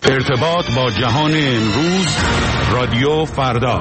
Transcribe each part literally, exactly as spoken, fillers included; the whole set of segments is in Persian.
ارتباط با جهان امروز، رادیو فردا.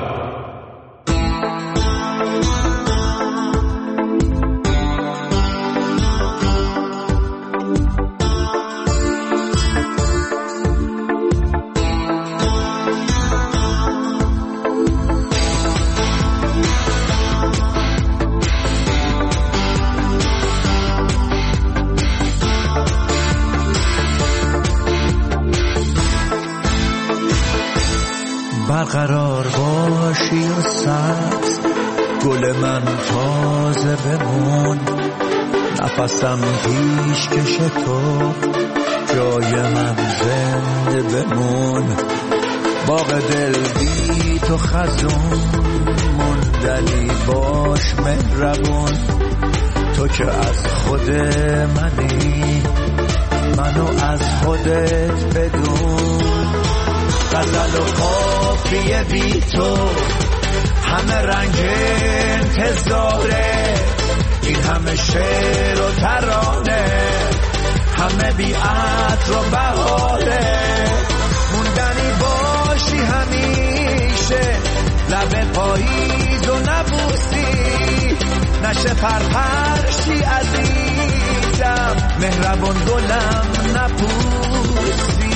برقرار باشی و سبز، گل من تازه بمون، نفسم پیش کش تو، جای من زنده بمون. باغ دل بی تو خزون، موندنی باش مهربون. تو که از خود منی، منو از خودت بدون. غزل و قافیه بی تو، همه رنگ انتظاره. این همه شعر و ترانه، همه بی عطر و بهاره. موندنی باشی همیشه، لب پاییز و نبوسی. نشه پرپرشی عزیزم، مهربان گلم نپوسی.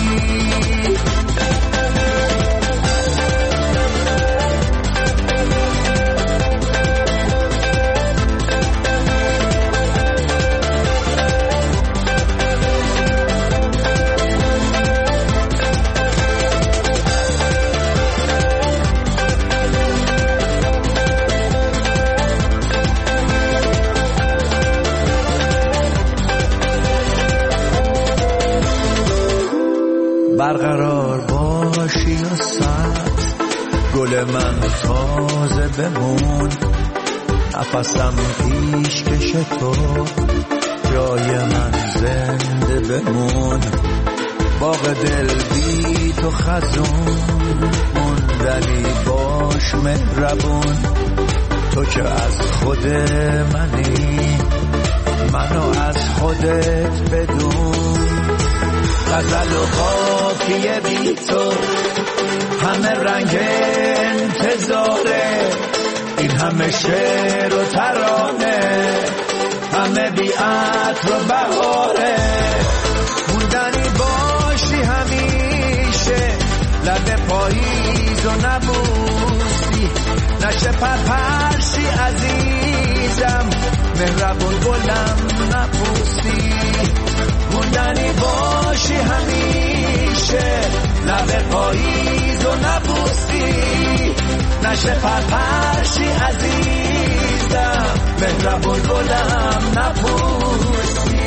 برقرار باشی و سبز، گل من تازه بمون. نفسم پیش کش تو، جای من زنده بمون. باغ دل بی تو خزون، موندنی باش مهربون. تو که از خود منی، منو از خودت بدون. غزل و قافیه بی تو، همه رنگ انتظاره. این همه شعر و ترانه، همه بی عطر و بهاره. موندنی باشی همیشه، لب پاییز و نبوسی. نشه پرپرشی عزیزم، مهربون گلم نپوسی. موندنی باشی همیشه، لب پاییز و نبوسی. نشه پرپرشی عزیزم، مهربون گلم نپوسی.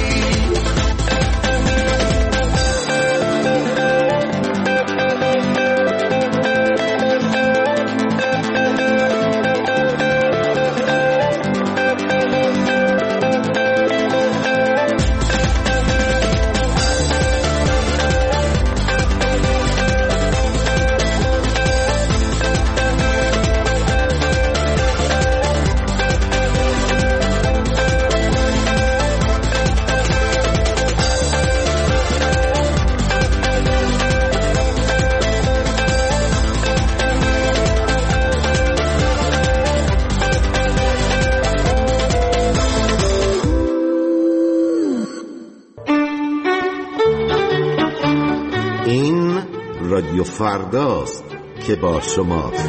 رادیو فرداست که با شماست.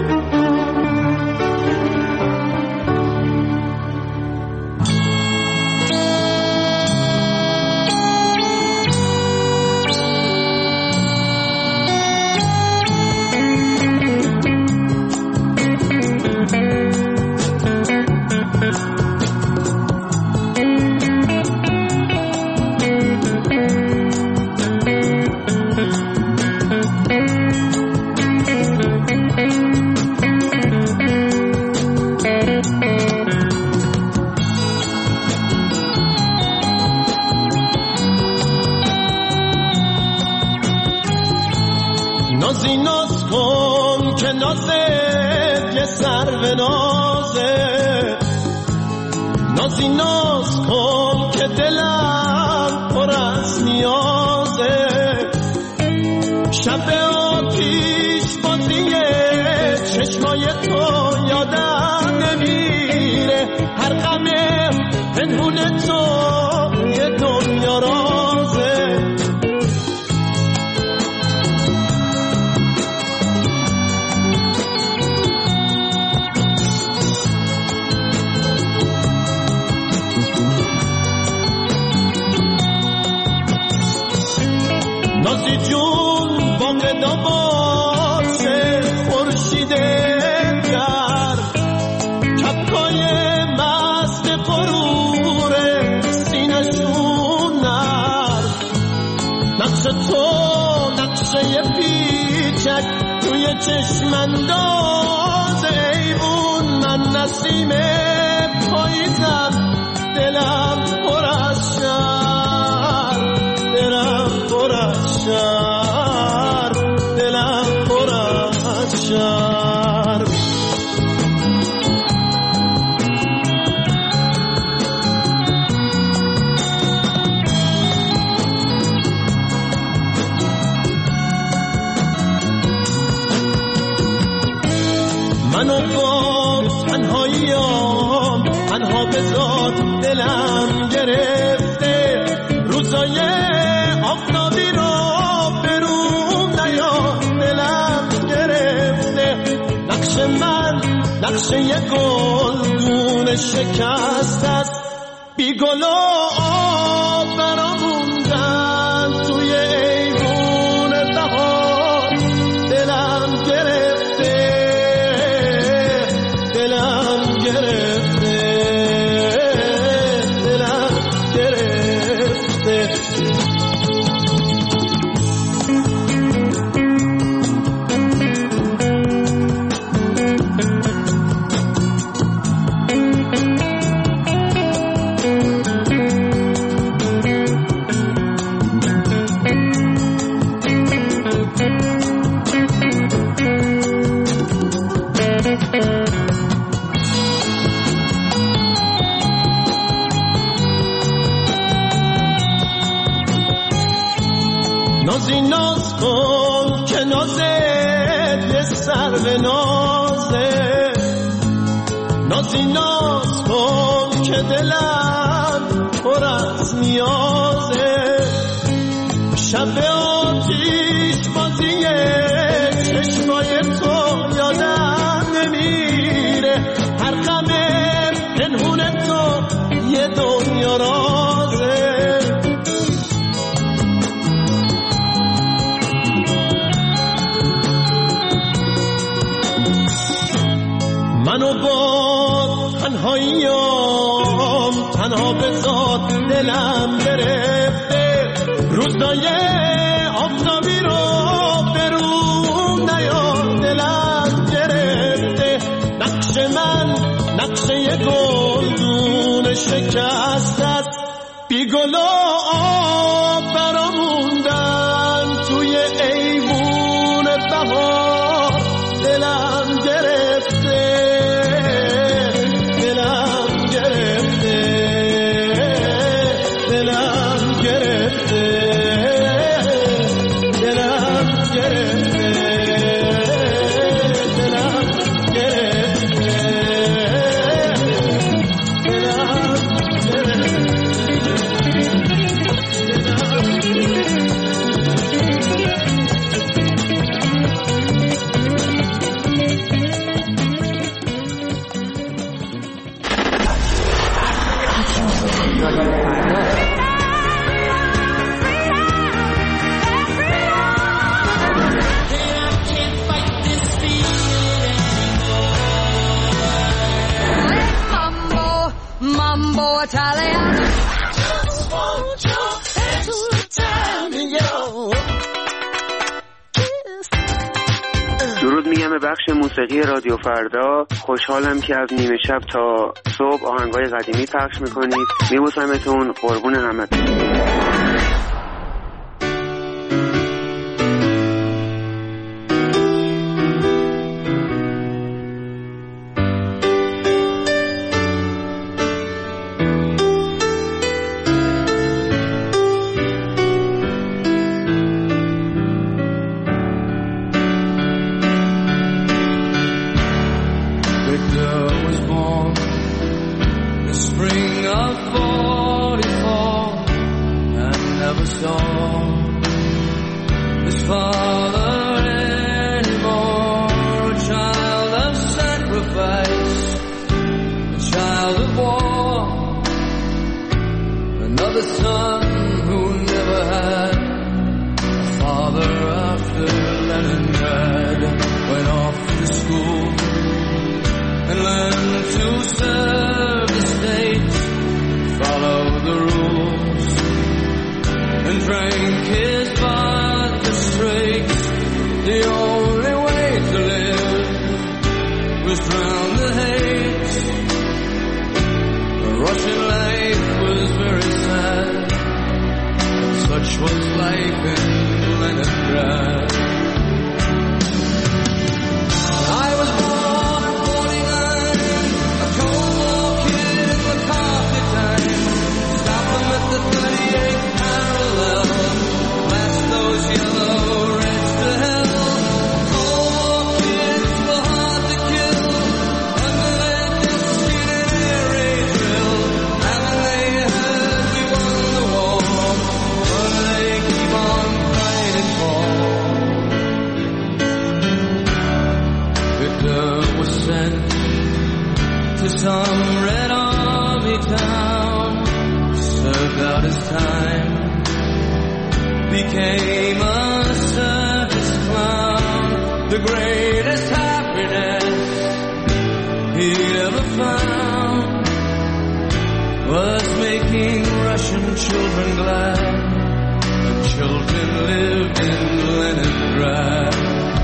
نازی ناز کن که نازت یه سر به نازه، نازی ناز کن که دلم پر از نیازه. شب آتیش بازیه چشمای تو یادم نمیره، هر غم پنهون تو یه دنیا رازه. نازی جون باقدا باشه خورشید گرم، کپکای مست غرور سینشون نرم، نقش تو نقشه پیچک توی چشم انداز ایوون، من نسیم پاییزم دلم پر از شر، دلم پر از شر، دلم پر از شر. منو با تنهاییام تنها بذار، دلم گرفته روزای آفتابی رو بروم نیا، دلم گرفته نقش من نقشه یه گلدون شکست است، بی گل و آب براموندن توی ایوون بهار، دلم گرفته دلم گرفته دلم گرفته. نازی ناز کن که نازت یه سر به نازه، نازی ناز کن که دلم پر از نیازه، شب آتیش بازیه چشمای تو یادم نمیره، هر غم پنهون تو یه دنیا رازه. منو با تنهاییام تنها بذار، دلم گرفته روزای آفتابی رو بروم نیا، دلم گرفته نقش من نقشه یه گلدون شکست است، بی گل و آب براموندن توی ایوون بهار، دلم گرفته دلم گرفته دلم گرفته دلم گرفته دلم گرفته درود میگم به بخش موسیقی رادیو فردا. خوشحالم که از نیمه شب تا صبح آهنگای قدیمی پخش میکنید. میبوسمتون، قربون همتون. father anymore. A child of sacrifice, a child of war, another son who never had a father after Leningrad. Went off to school and learned to serve the state, follow the rules, and drank his vodka straight. The only way to live was drown the hate. The Russian life was very sad, and such was life in Leningrad. I was born in forty-nine, a Cold War kid in the carpet time. Stop them at the thirty-eighth parallel, blast those yellow reds to hell. Cold War kids were hard to kill, under their desk in an air raid drill. Haven't they heard we won the war? What do they keep on fighting for? Victor was sent to some Red Army town, served out his time, became a circus clown. The greatest happiness he'd ever found was making Russian children glad. The children lived in Leningrad.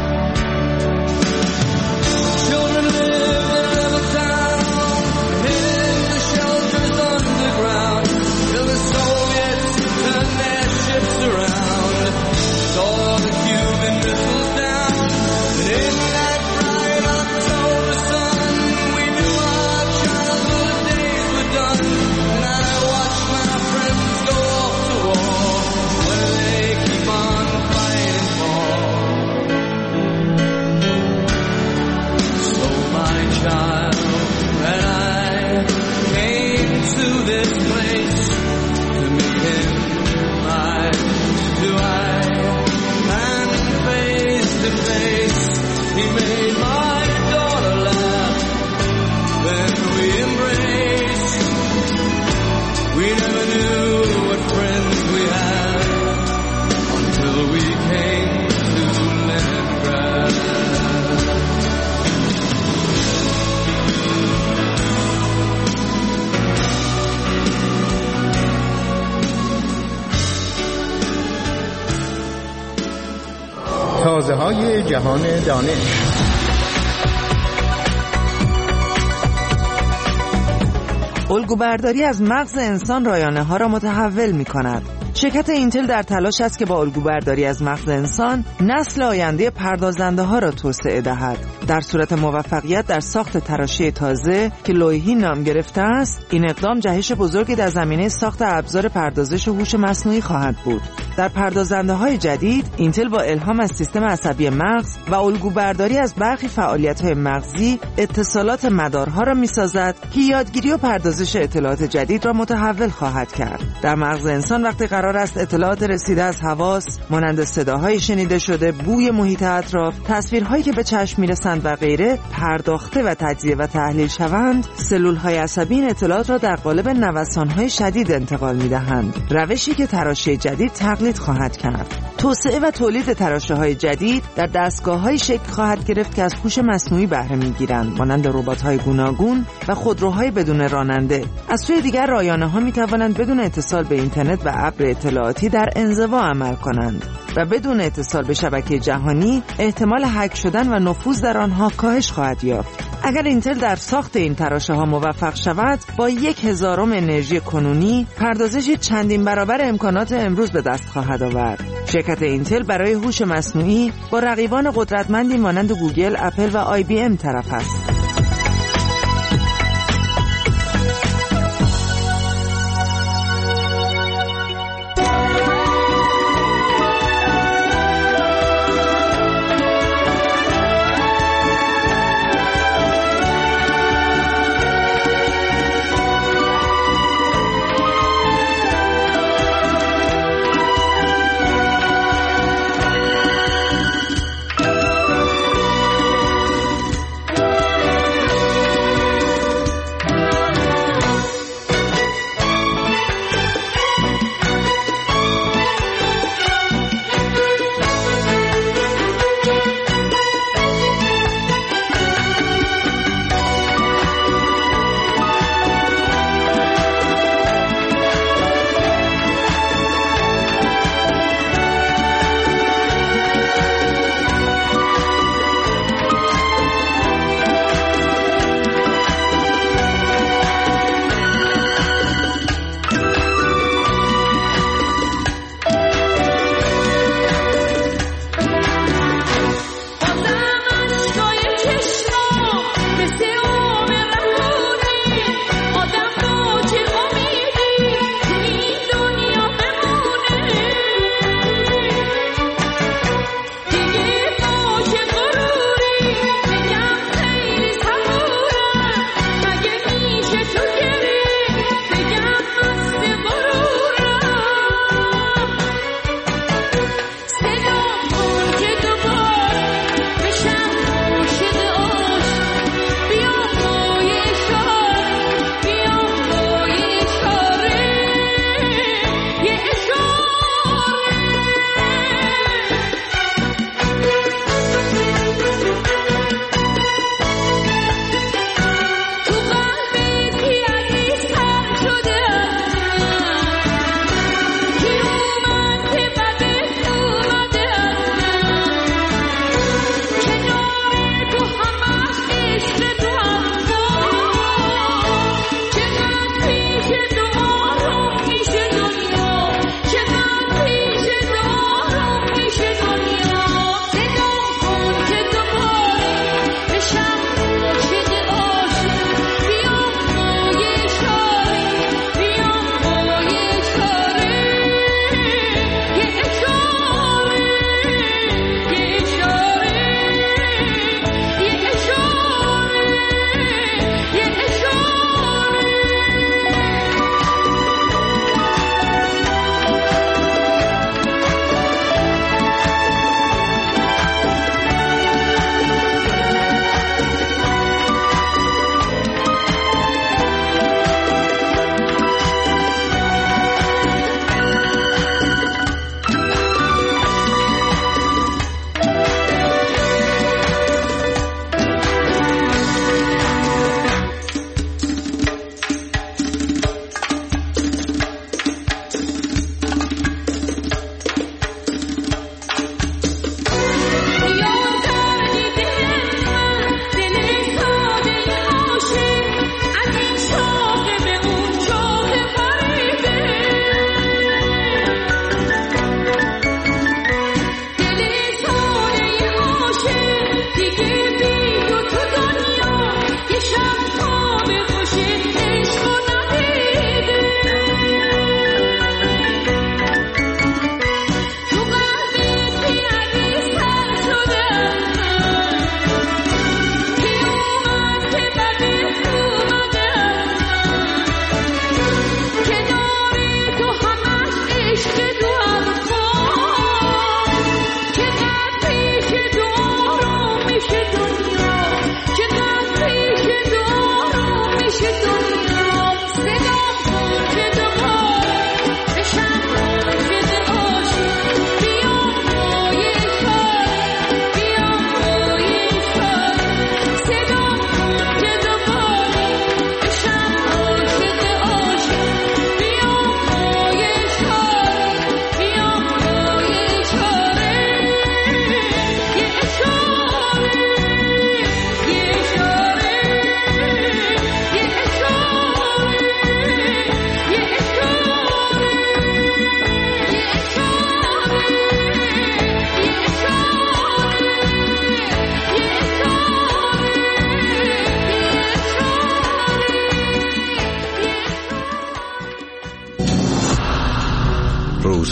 Children lived in another town, hidden in the shelters underground, till the Soviets turned their ships around, saw the Cuban missiles down. And in that bright October sun, we knew our childhood days were done. And I watched my friends go off to war. What do they keep on fighting for? So my child and I came to this place to meet him eye to eye and face to face. He made my daughter laugh, then we embraced. We never knew what friends we had until we came to Leningrad. تازه های جهان دانش. الگوبرداری از مغز انسان رایانه ها را متحول می کند. شرکت اینتل در تلاش است که با الگوبرداری از مغز انسان نسل آینده پردازنده ها را توسعه دهد. در صورت موفقیت در ساخت تراشی تازه که لویحی نام گرفته است، این اقدام جهش بزرگی در زمینه ساخت ابزار پردازش هوش مصنوعی خواهد بود. در پردازنده های جدید، اینتل با الهام از سیستم عصبی مغز و الگوبرداری از برخی فعالیت‌های مغزی، اتصالات مدارها را می‌سازد که یادگیری و پردازش اطلاعات جدید را متحول خواهد کرد. در مغز انسان وقتی قرار است اطلاعات رسیده از حواس مانند صداهای شنیده شده، بوی محیط اطراف، تصویرهایی که به چشم می‌رسند و غیره پرداخته و تجزیه و تحلیل شوند، سلول‌های عصبی این اطلاعات را در قالب نوسان‌های شدید انتقال می‌دهند. روشی که تراشی جدید تقلید خواهد کرد. توسعه و تولید تراشه‌های جدید در دستگاه‌های شکل خواهد گرفت که از هوش مصنوعی بهره می‌گیرند، مانند ربات‌های گوناگون و خودروهای بدون راننده. از سوی دیگر رایانه‌ها می‌توانند بدون اتصال به اینترنت و ابر اطلاعاتی در انزوا عمل کنند و بدون اتصال به شبکه جهانی احتمال هک شدن و نفوذ در آنها کاهش خواهد یافت. اگر اینتل در ساخت این تراشه‌ها موفق شود، با یک هزارم انرژی کنونی پردازشی چندین برابر امکانات امروز به دست خواهد آورد. شرکت اینتل برای هوش مصنوعی با رقیبان قدرتمندی مانند گوگل، اپل و آی بی ام طرف است.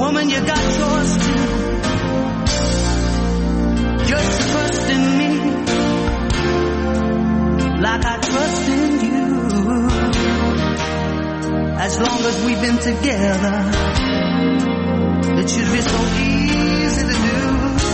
Woman, you got yours too. Just trust in me like I trust in you. As long as we've been together, it should be so easy to do.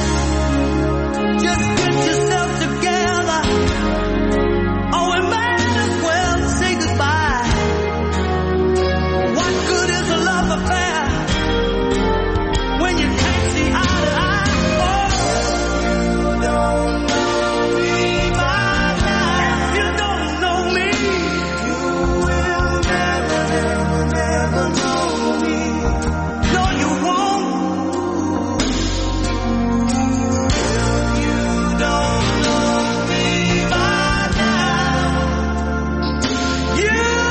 Just get yourself together. Oh, we might as well say goodbye. What good is a love affair when you can't see eye to eye? Oh, you don't know me by now. If you don't know me, you will never, never, never know me. No, you won't. If you don't know me by now, you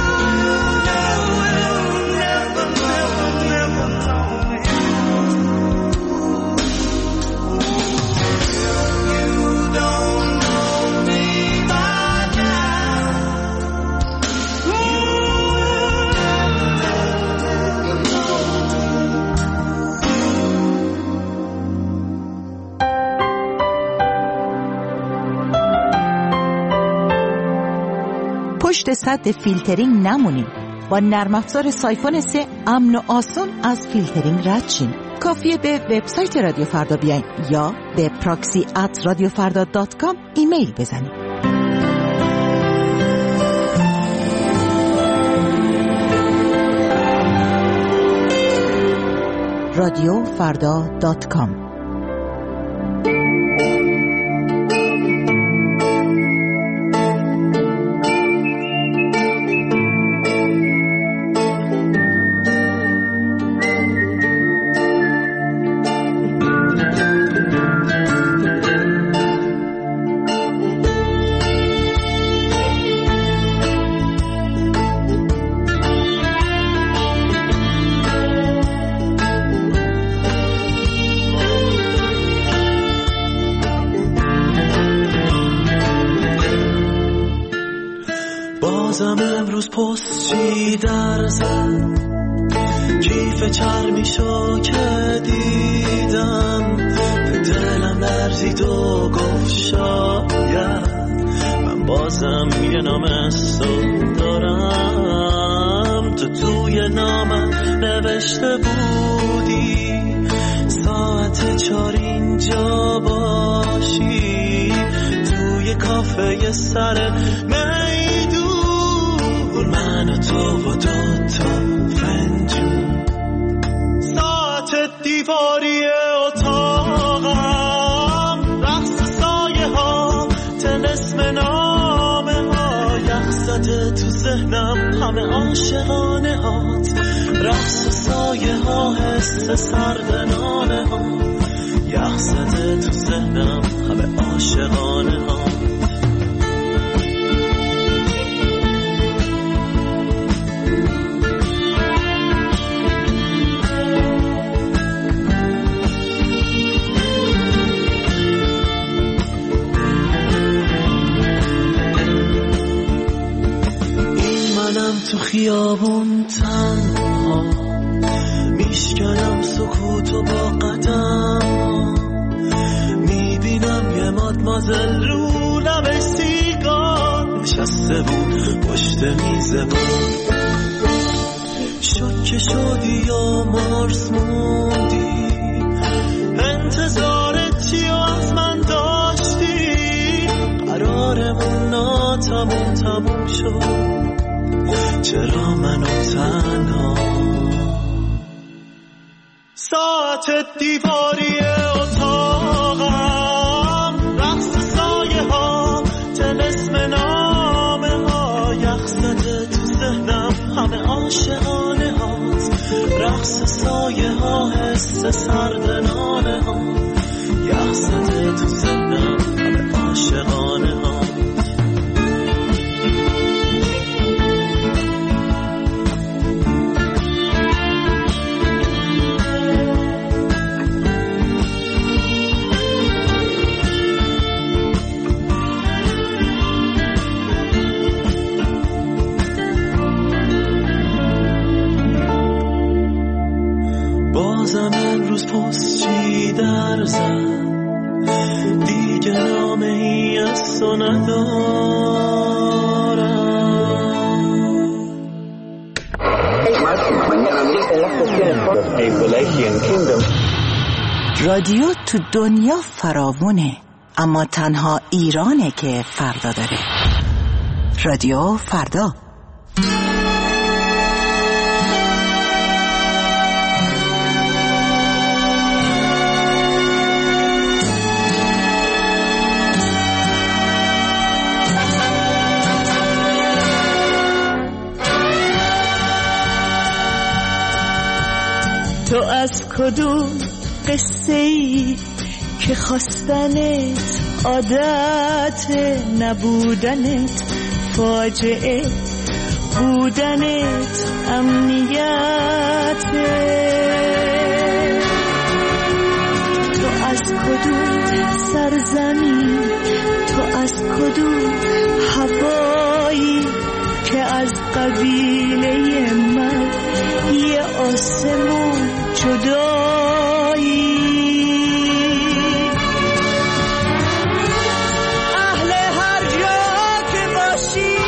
will never, never, never know me. You don't know me by now. You پشت سد فیلترینگ نمونیم. با نرم افزار سایفون سه امن و آسون از فیلترینگ رد شیم. کافیه به وبسایت رادیو فردا بیاین یا به پراکسی ات رادیو فردا دات کام ایمیل بزنید. رادیو فردا دات کام. بازم امروز پستی در زد کیف چرمیشو که دیدم به دلم لرزید و گفت شاید من بازم یه نامستون دارم. تو توی نامم نوشته بودی ساعت چار اینجا باشی توی کافه سر میدون من و تو و دوتا فنجون ساعت دیواری اتاقم رقص سایه ها طلسم نامه ها یخ زده تو ذهنم همه عاشقانه هات رقص سایه ها حس سرد نامه ها یخ زده تو ذهنم همه عاشقانه ها. تو خیابون تنها میشکنم سکوتو با قدم میبینم یه مادمازل رو لب سیگار نشسته بود پشت میز بود شوکه شدی یا مارس موندی انتظار چی از من داشتی قرارمون ناتموم تموم شد چرا منو تنها ساعت دیواری اتاقم رقص سایه ها طلسم نامه ها یخ زده تو ذهنم همه عاشقانه هات رقص سایه ها حس سرد نامه ها یخ زده تو ذهنم همه عاشقانه ها. بازم امروز پستی در زد دیگه نامه ای از تو ندارم. رادیو تو دنیا فراوونه، اما تنها ایرانه که فردا داره. رادیو فردا. تو از کدوم قصه ای که خواستنت عادت نبودنت فاجعه بودنت امنیت؟ تو از کدوم سرزمین، تو از کدوم هوایی که از قبیله من یه آسمون جدایی؟ اهل هر جا که باشی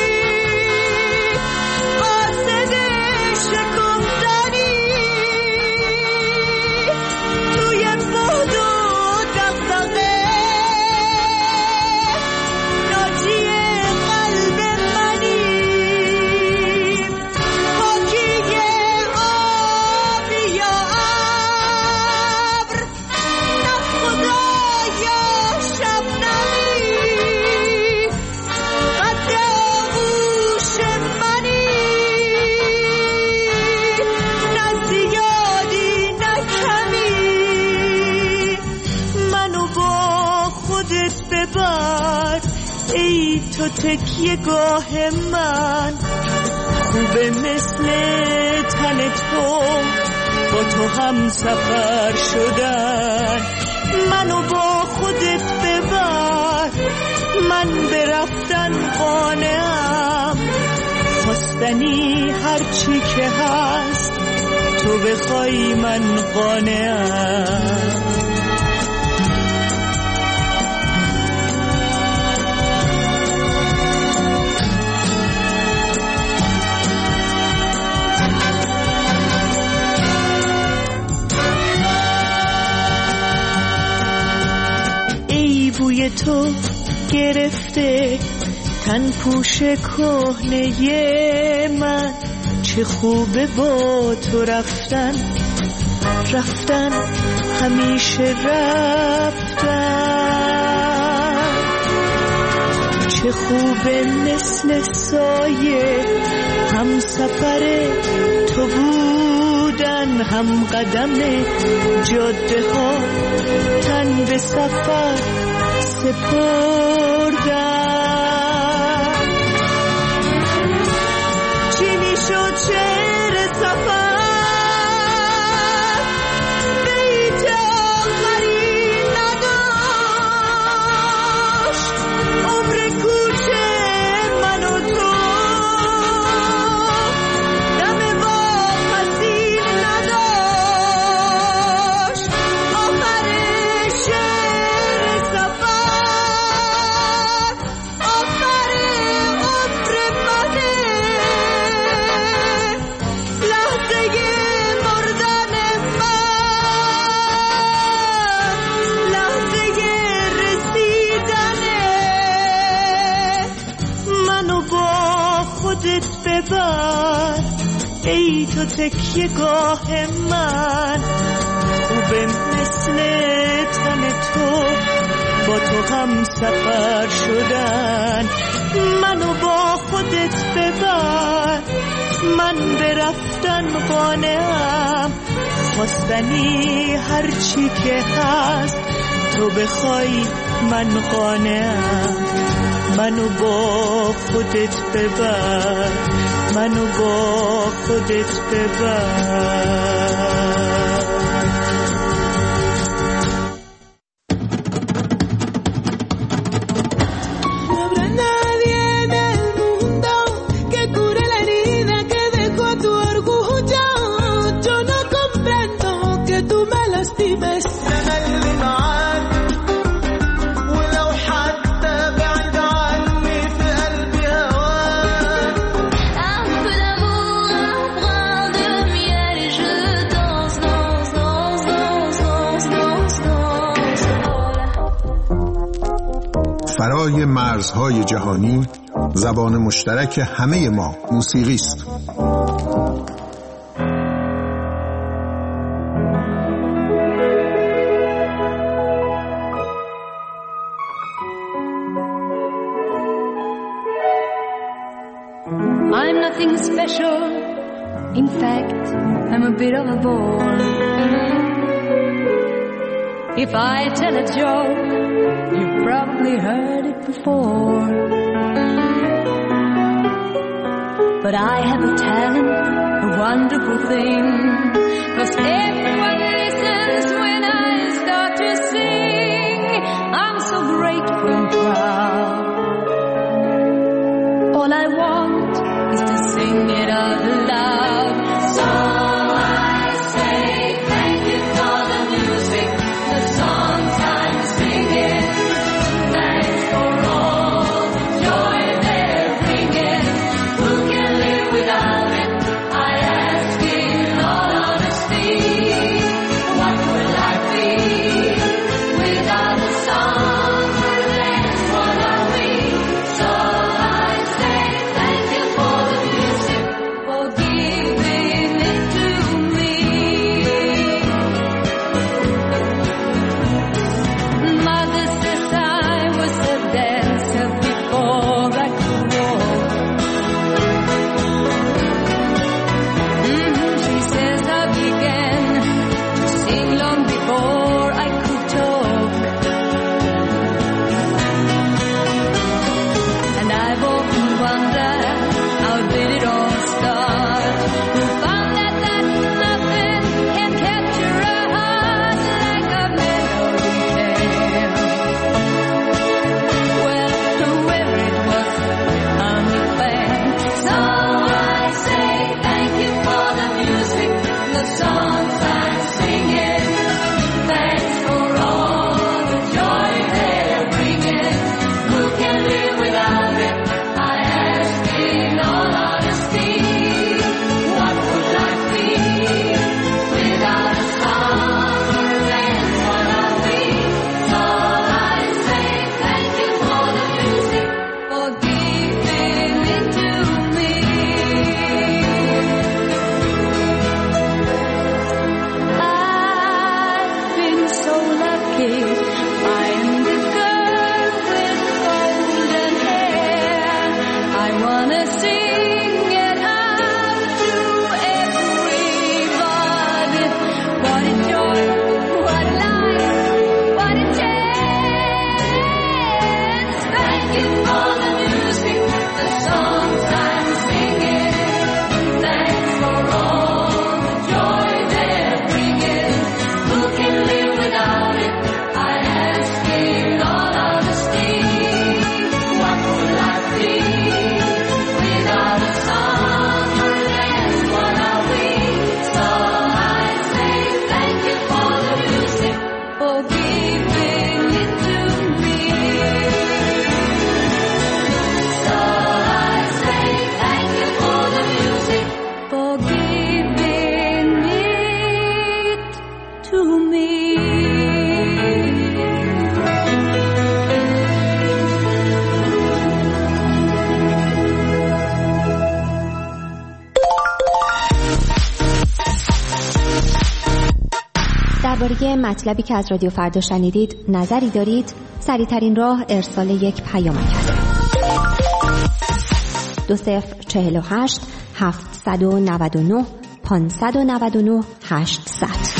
قاصد شکفتنی توی بعد و دغدغه ناجی قلب منی. ای تو تکیه گاه من، خوبه مثل تن تو با تو هم سفر شدن. منو با خودت ببر، من به رفتن قانعم. خواستنی هرچی که هست تو بخوای من قانعم. بوی تو گرفته تن پوش کهنه من، چه خوبه با تو رفتن رفتن همیشه رفتن. چه خوبه مثل سایه هم سفر تو بودن، هم قدم جاده ها تن به سفر سپردن. چی میشد شعر سفر بیت آخری نداشت، عمر کوچه من و تو دم واپسی نداشت. آخر شعر سفر آخر عمر منه، لحظه مردن من، لحظه رسیدنه. منو با خودت ببر، ای تو تکیه گاه من، خوبه مثل تن تو با تو هم سفر شدن. منو با خودت ببر، من به رفتن قانعم. خواستنی هرچی که هست تو بخوای من قانعم. منو با خودت ببر، منو با خودت ببر. Yo no comprendo فرای مرزهای جهانی زبان مشترک همه ما موسیقی است. I'm nothing special. In fact, I'm a bit of a bore. If I tell a joke, you've probably heard it before. But I have a talent, a wonderful thing, 'cause everyone listens when I start to sing. I'm so grateful and proud. All I want is to sing it out loud. So I say thank you for the music, the songs I'm singing. Thanks for all the joy they're bringing. Who can live without it? I ask in all honesty. What will I be without a song? That's what are we? So I say thank you for the music, for giving it to me. Mother says I was a dancer before I could walk. Mhm, she says I began to sing long before I could talk. And I've often wondered, how did it all start? Who found that that nothing can capture a heart like a melody can? Well, whoever it was, I'm a fan. So I say thank you for the music, the songs I'm singing. Thanks for all the joy they're bringing. Who can live without it? I ask in all honesty. What would life be without a song? That's what are we? So I say thank you for the music, for giving it to me. I've been so lucky. I'm the girl with golden hair. I wanna sing it out to everybody. What a joy, what a life, what a chance. Thank you for the music, the songs I'm singing. Thanks for all the joy they're bringing. Who can live without it? I ask in all honesty. What would life be without a song? That's what are we? So I say thank you for the music, for giving it to me. So I say thank you for the music, for giving it to me. درباره مطلبی که از رادیو فردا شنیدید نظری دارید؟ سریع‌ترین راه ارسال یک پیامک است. دو صفر چهل و هشت هفتصد و نود و نه پانصد و نود و نه هشتصد.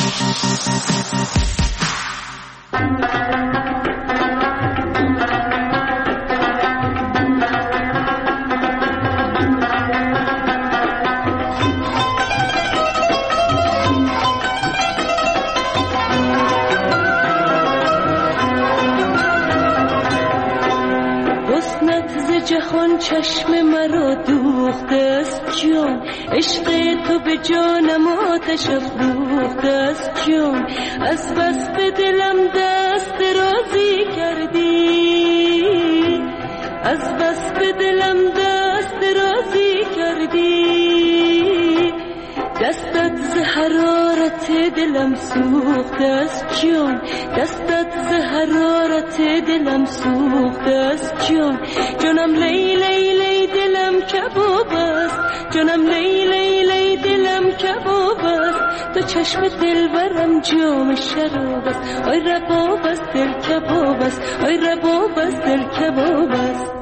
حسنت ز جهان چشم مرا دوخته است جان. عشق تو به جانم آتش افروخته است جان. از بس به دلم دست درازی کردی، از بس به دلم دست درازی کردی. دستت ز حرارت دلم سوخته است جان، دستت ز حرارت دلم سوخته است جان. جانم لی لی لی دلم کباب است، جانم لی لی لی دلم کباب است. تو چشم دلبرم جام شراب است، آی رباب است دل کباب است، آی رباب است دل کباب است.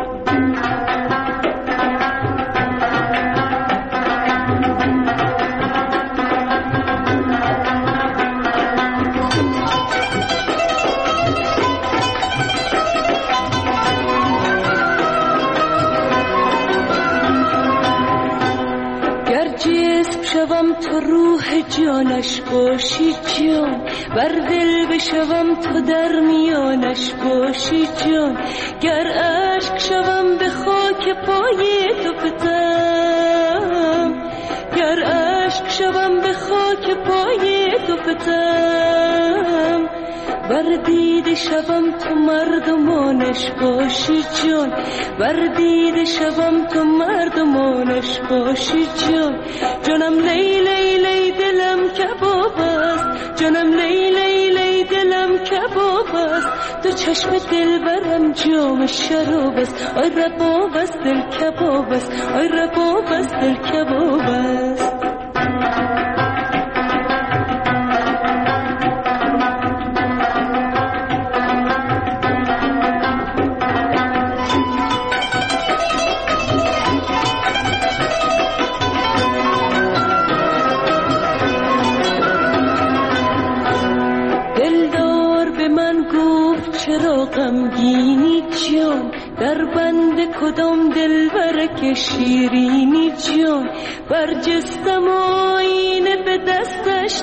شوم تو روح جانش باشی جان، بر دل بشوم تو در میانش باشی جان. گر عشق شوم به خاک پای تو فتم، گر عشق شوم به خاک پای تو فتم. بر دیده شوم تو مردمانش باشی جان، بر دیده شوم تو مردمانش باشی جان. جانم لی لی لی دلم کباب است، جانم لی لی لی دلم کباب است. تو چشم دلبرم جام شراب است، آی رباب است دل کباب است، آی رباب است دل کباب است. چرا غمگینی جان، در بند کدام دلبر که شیرینی جان. برجستم آینه به دستش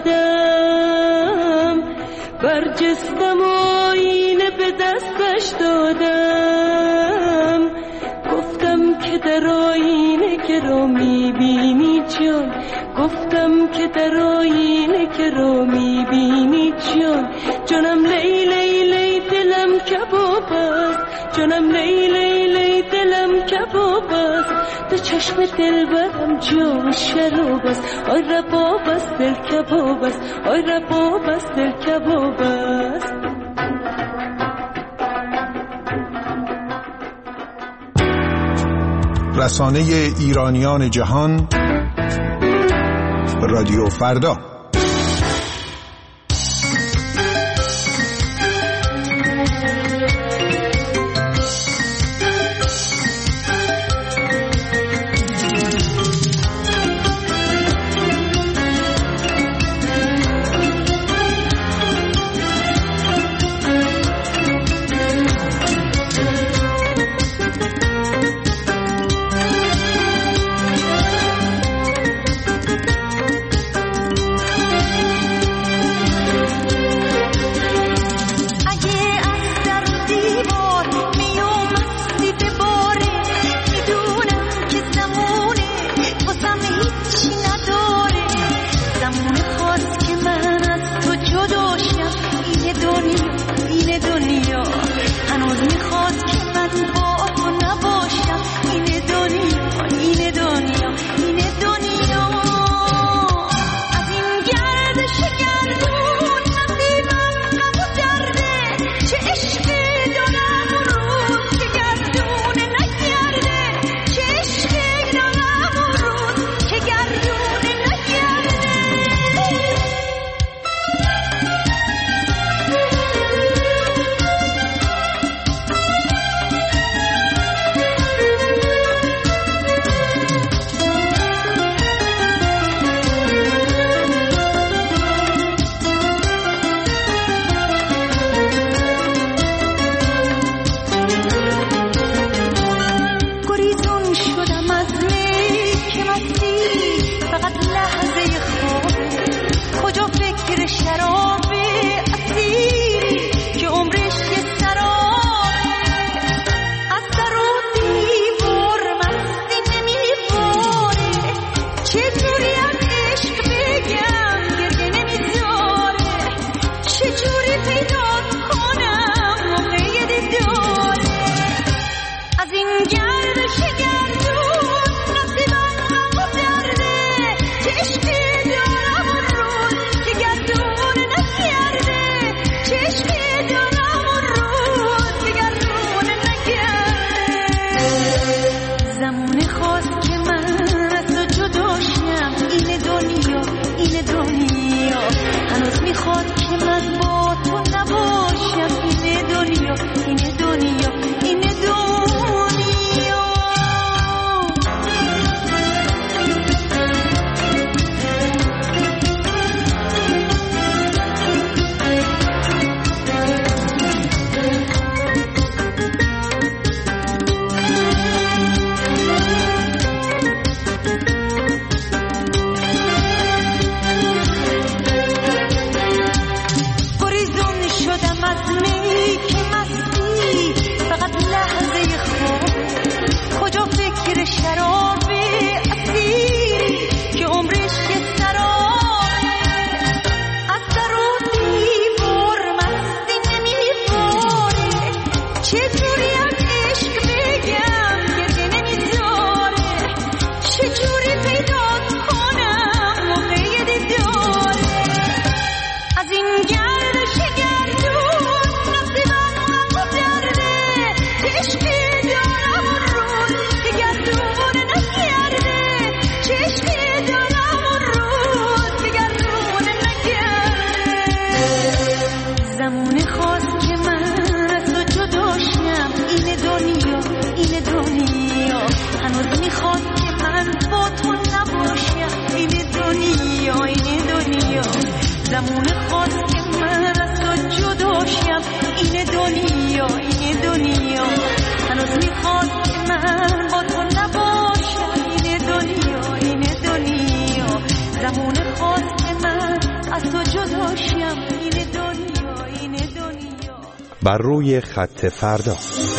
دادم، برجستم آینه به دستش دادم. گفتم که در آینه که را میبینی جان، گفتم که در آینه که را میبینی جان. جانم لی لی لی دلم کباب است، جانم لی لی لی دلم کباب است. تو چشم دلبرم جام شراب است، آی رباب است دل کباب است، آی رباب است دل کباب است. رسانه ایرانیان جهان، رادیو فردا. از این گردش گردون نصیبم هم درده چشکی دارم اون روز که گردون نگرده چشکی دارم اون روز که گردون نگرده زمان خواست که من از تو جداشم این دنیا این دنیا هنوز میخواد که من با تو نباشم این دنیا این دنیا زمان خواست که من از تو جداشم این دنیا این دنیا هنوز میخواد که من با تو نباشم این دنیا این دنیا زمان خواست که من از تو جداشم این دنیا این دنیا. بر روی خط فردا.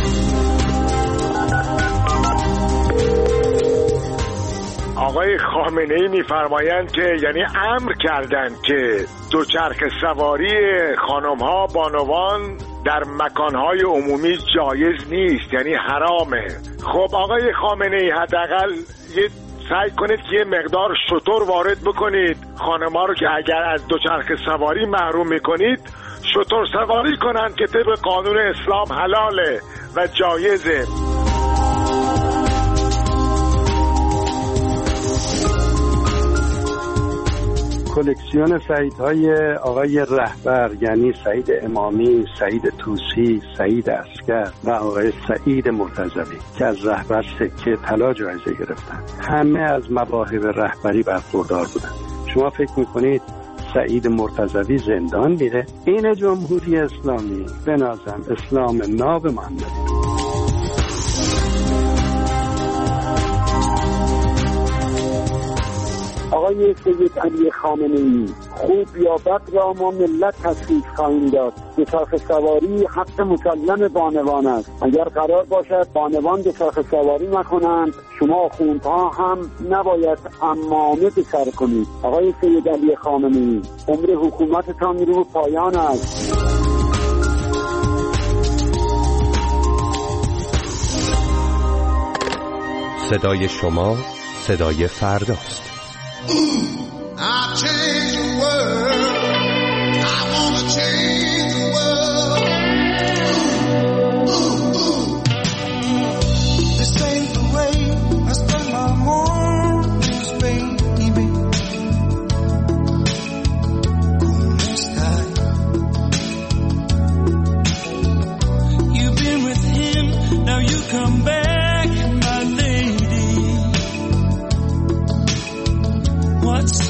آقای خامنه‌ای می‌فرمایند که یعنی امر کردند که دوچرخه سواری خانم‌ها بانوان در مکان‌های عمومی جایز نیست، یعنی حرامه. خب آقای خامنه‌ای حداقل یه سعی کنید که یه مقدار شتر وارد بکنید، خانم‌ها رو که اگر از دوچرخه سواری محروم می‌کنید شتر سواری کنند که طبق قانون اسلام حلاله و جایزه. کلکسیون سعیدهای آقای رهبر یعنی سعید امامی، سعید طوسی، سعید عسکر و آقای سعید مرتضوی که از رهبر سکه طلا جایزه گرفتن، همه از مواهب رهبری برخوردار بودن. شما فکر میکنید سعید مرتضوی زندان میره؟ این جمهوری اسلامی به نظرم اسلام ناب محمدی. آقای سید علی خامنه‌ای، خوب یا بد را ما ملت تصویب خواهیم داد. دوچرخه سواری حق مسلم بانوان است. اگر قرار باشد بانوان دوچرخه سواری نکنند، شما آخوندها هم نباید عمامه به سر کنید. آقای سید علی خامنه‌ای، عمر حکومتتان رو پایان است. صدای شما صدای فرداست. I'll change the world. I wanna change the world. Ooh, ooh, ooh. This ain't the way I spend my mornings, baby. ¿Cómo estás? You've been with him, now you come back, my lady. What's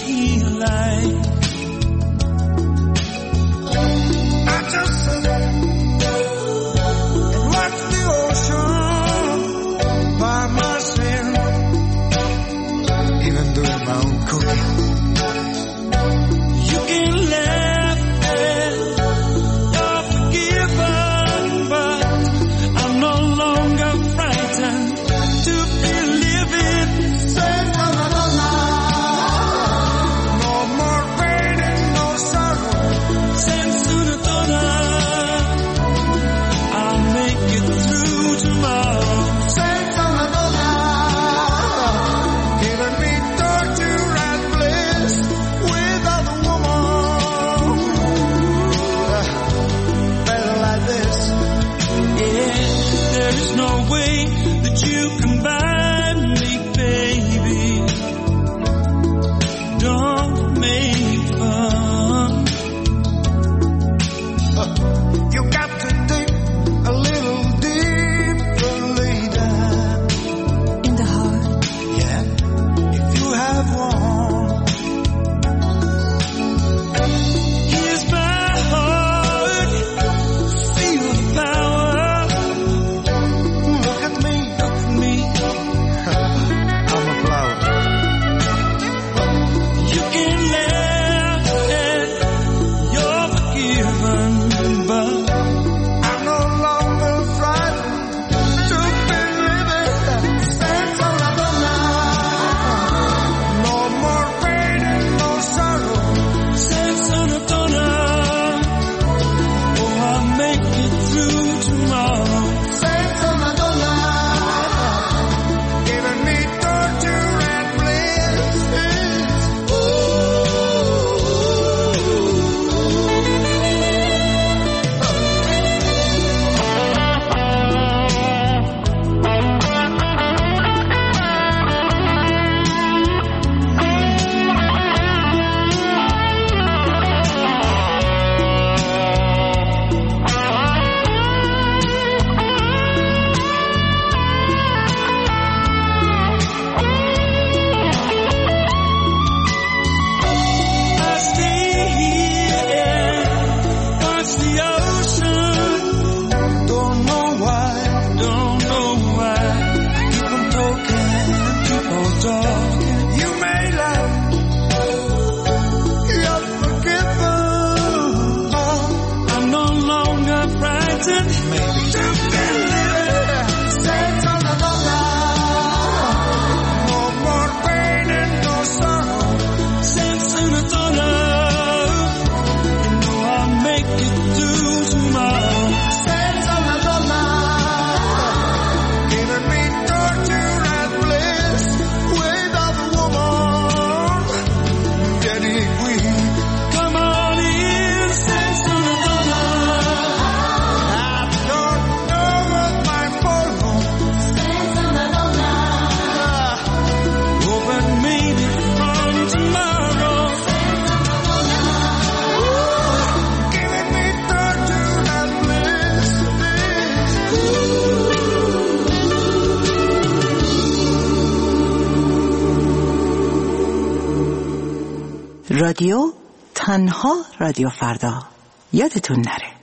رادیو تنها رادیو فردا، یادتون نره.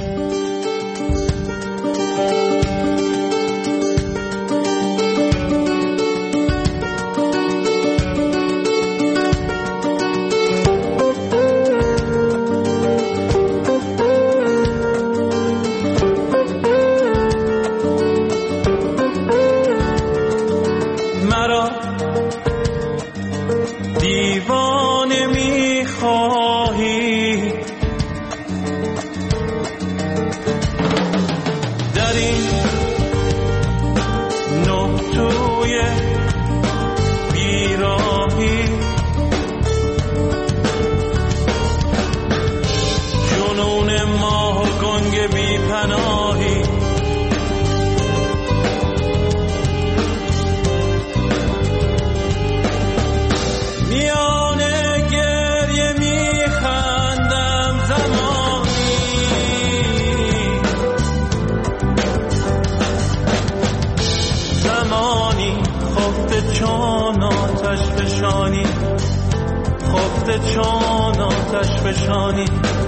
چون آتش فشانی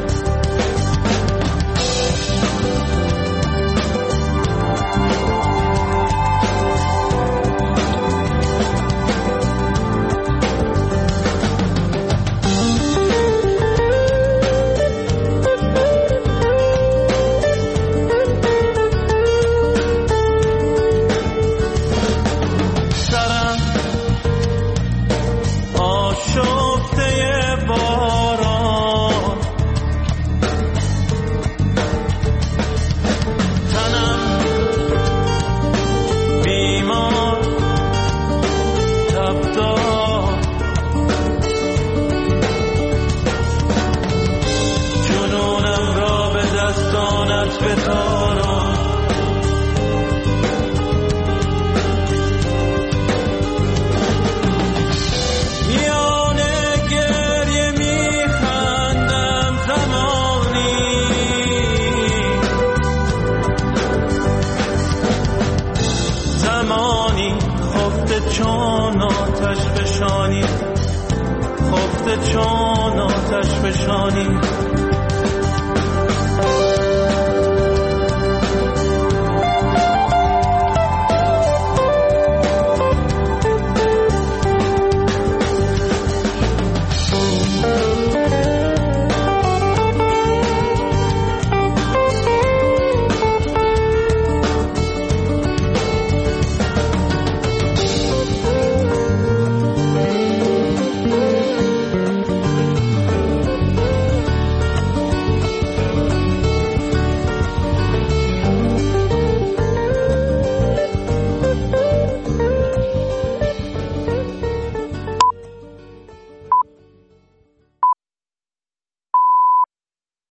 چون آتش فشانی